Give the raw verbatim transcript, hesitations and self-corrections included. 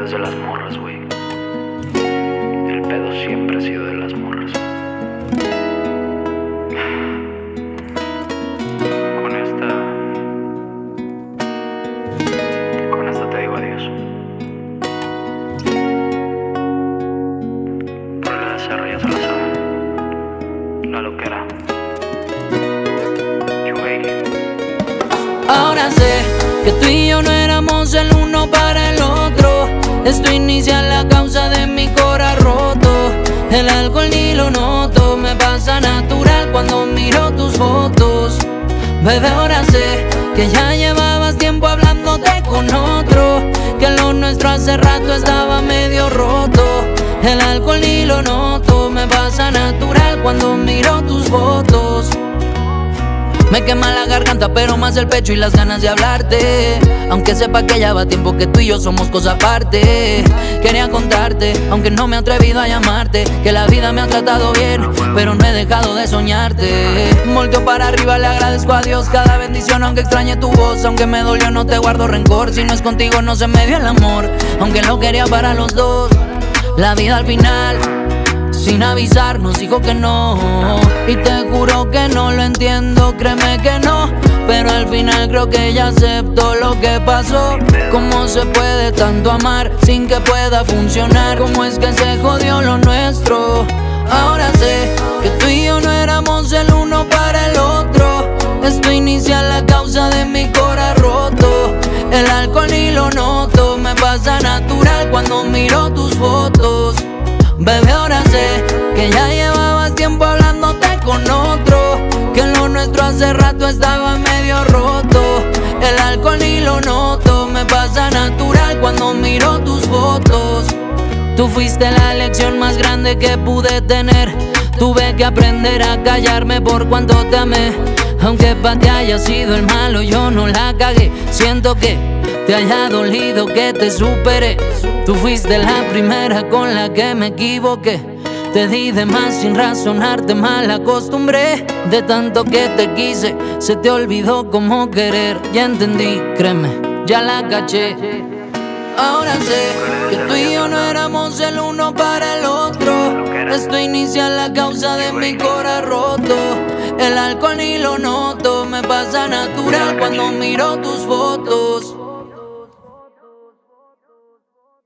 es de las morras, güey. El pedo siempre ha sido de las morras. Con esta... Con esta te digo adiós. Por la de Cerro ya se la sabe. La loquera. Ahora sé que tú y yo no éramos el uno para el otro. Esto inicia la causa de mi corazón roto. El alcohol ni lo noto, me pasa natural cuando miro tus fotos. Bebé, ahora sé que ya llevabas tiempo hablándote con otro, que lo nuestro hace rato estaba medio roto. El alcohol ni lo noto, me pasa natural cuando miro tus fotos. Me quema la garganta pero más el pecho y las ganas de hablarte, aunque sepa que ya va tiempo que tú y yo somos cosa aparte. Quería contarte, aunque no me he atrevido a llamarte, que la vida me ha tratado bien, pero no he dejado de soñarte. Volteo para arriba, le agradezco a Dios cada bendición, aunque extrañe tu voz. Aunque me dolió no te guardo rencor, si no es contigo no se me dio el amor, aunque lo quería para los dos. La vida al final sin avisar nos dijo que no, y te juro que no lo entiendo, créeme que no. Pero al final creo que ya acepto lo que pasó. ¿Cómo se puede tanto amar sin que pueda funcionar? ¿Cómo es que se jodió lo nuestro? Ahora sé que tú y yo no éramos el uno para el otro. Esto inicia la causa de mi corazón roto. El alcohol ni lo noto, me pasa natural cuando miro tus fotos. Bebé, ahora sé que ya llevabas tiempo hablándote con otro, que lo nuestro hace rato estaba medio roto. El alcohol ni lo noto, me pasa natural cuando miro tus fotos. Tú fuiste la lección más grande que pude tener. Tuve que aprender a callarme por cuanto te amé. Aunque pa' ti haya sido el malo, yo no la cagué. Siento que te haya dolido que te superé. Tú fuiste la primera con la que me equivoqué. Te di de más sin razonar, te mal acostumbré. De tanto que te quise, se te olvidó cómo querer. Ya entendí, créeme, ya la caché. Ahora sé que tú y yo no éramos el uno para el otro. Esto inicia la causa de mi corazón roto. El alcohol ni lo noto, me pasa natural cuando miro tus fotos.